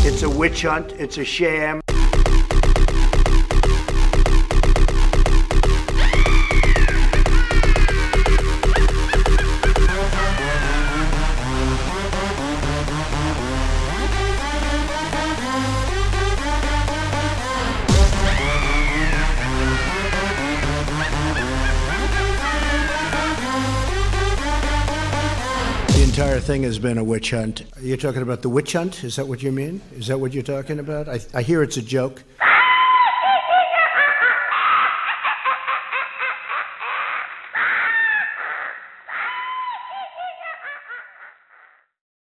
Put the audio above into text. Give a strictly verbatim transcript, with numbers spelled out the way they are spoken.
It's a witch hunt. It's a sham. The entire thing has been a witch hunt. You're talking about the witch hunt? Is that what you mean? Is that what you're talking about? I, I hear it's a joke.